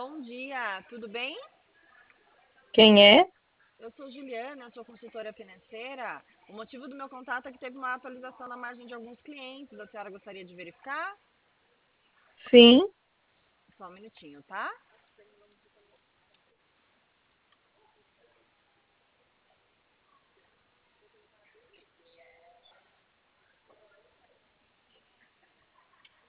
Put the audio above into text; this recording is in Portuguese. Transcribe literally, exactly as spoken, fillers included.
bom dia, tudo bem? Quem é? Eu sou Juliana, sou consultora financeira. O motivo do meu contato é que teve uma atualização na margem de alguns clientes. A senhora gostaria de verificar? Sim, Só um minutinho, tá?